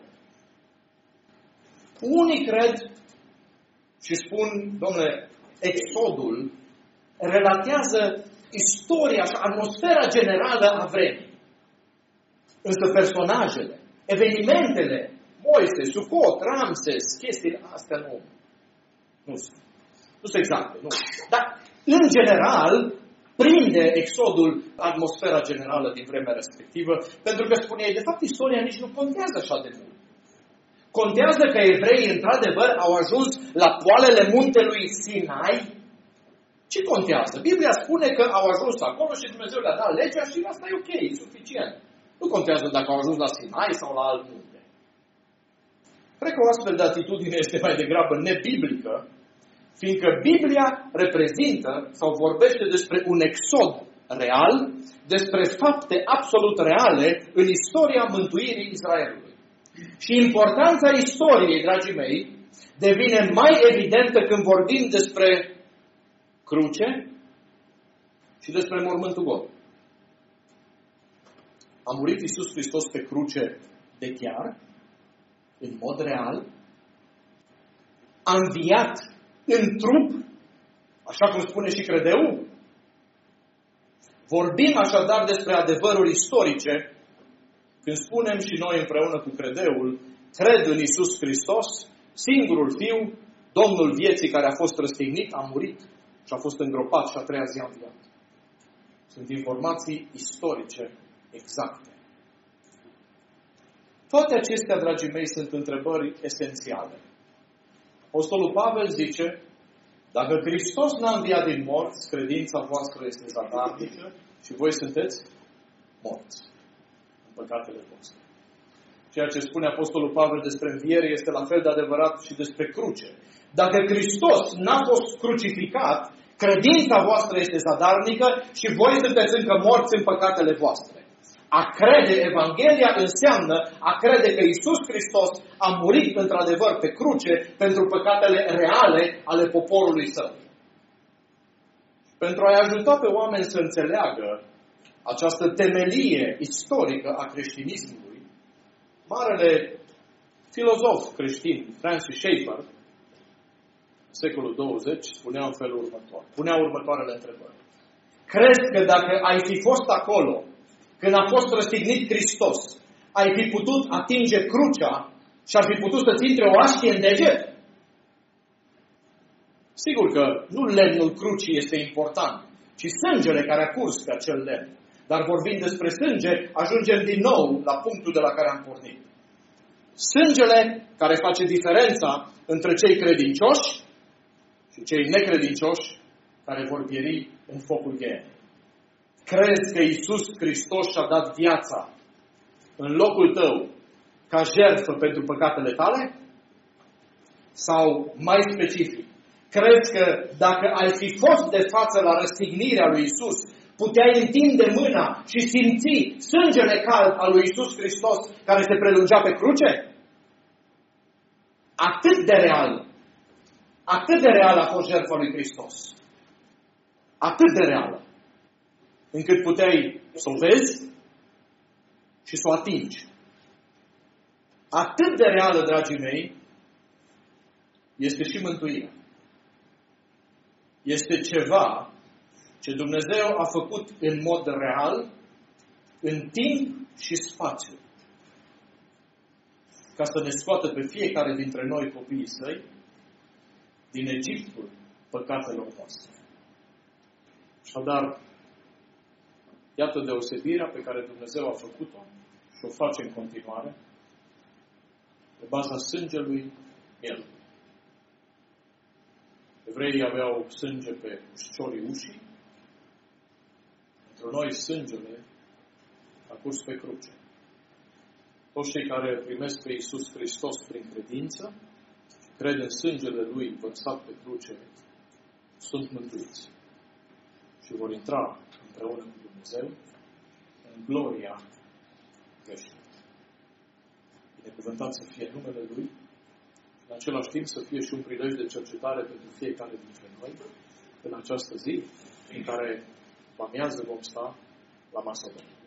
Unii cred și spun, domnule, Exodul relatează istoria și atmosfera generală a vremii. Însă personajele, evenimentele, Moise, Sucot, Ramses, chestiile astea nu, nu sunt. Nu sunt exacte, nu. Dar, în general, prinde Exodul atmosfera generală din vremea respectivă, pentru că spuneai, de fapt, istoria nici nu contează așa de mult. Contează că evreii, într-adevăr, au ajuns la poalele muntelui Sinai? Ce contează? Biblia spune că au ajuns acolo și Dumnezeu le-a dat legea și asta e ok, e suficient. Nu contează dacă au ajuns la Sinai sau la alt munte. Cred că o astfel de atitudine este mai degrabă nebiblică, fiindcă Biblia reprezintă sau vorbește despre un exod real, despre fapte absolut reale în istoria mântuirii Israelului. Și importanța istoriei, dragii mei, devine mai evidentă când vorbim despre cruce și despre mormântul gol. A murit Iisus Hristos pe cruce de chiar, în mod real, a înviat în trup, așa cum spune și Credeul. Vorbim așadar despre adevăruri istorice când spunem și noi împreună cu Credeul, cred în Iisus Hristos, singurul Fiu, Domnul vieții care a fost răstignit, a murit și a fost îngropat și a treia zi a înviat. Sunt informații istorice exacte. Toate acestea, dragii mei, sunt întrebări esențiale. Apostolul Pavel zice, dacă Hristos n-a înviat din morți, credința voastră este zadarnică și voi sunteți morți în păcatele voastre. Ceea ce spune Apostolul Pavel despre înviere este la fel de adevărat și despre cruce. Dacă Hristos n-a fost crucificat, credința voastră este zadarnică și voi sunteți încă morți în păcatele voastre. A crede Evanghelia înseamnă a crede că Iisus Hristos a murit într-adevăr pe cruce pentru păcatele reale ale poporului său. Pentru a-i ajuta pe oameni să înțeleagă această temelie istorică a creștinismului, marele filozof creștin Francis Schaeffer, în secolul douăzeci, spunea în felul următor. Punea următoarele întrebări. Crezi că dacă ai fi fost acolo, când a fost răstignit Hristos, ai fi putut atinge crucea și ar fi putut să-ți intre o așchie în deget? Sigur că nu lemnul crucii este important, ci sângele care a curs pe acel lemn. Dar vorbind despre sânge, ajungem din nou la punctul de la care am pornit. Sângele care face diferența între cei credincioși și cei necredincioși care vor pieri în focul ghehenei. Crezi că Iisus Hristos și-a dat viața în locul tău ca jertfă pentru păcatele tale? Sau, mai specific, crezi că dacă ai fi fost de față la răstignirea lui Iisus, puteai întinde mâna și simți sângele cald al lui Iisus Hristos care se prelungea pe cruce? Atât de real, atât de real a fost jertfa lui Hristos. Atât de reală. Încât puteai să o vezi și să o atingi. Atât de reală, dragii mei, este și mântuirea. Este ceva ce Dumnezeu a făcut în mod real, în timp și spațiu, ca să ne scoată pe fiecare dintre noi, copiii săi, din Egiptul păcatelor noastre. Așadar, iată deosebirea pe care Dumnezeu a făcut-o și o face în continuare pe baza sângelui Mielului. Evreii aveau sânge pe ușciorii ușii. Pentru noi sângele a curs pe cruce. Toți cei care primesc pe Iisus Hristos prin credință, cred în sângele Lui vărsat pe cruce, sunt mântuiți și vor intra împreună cu Dumnezeu în gloria veșnică. Binecuvântat să fie numele Lui, în același timp să fie și un prilej de cercetare pentru fiecare dintre noi în această zi în care amiază vom sta la masa Domnului.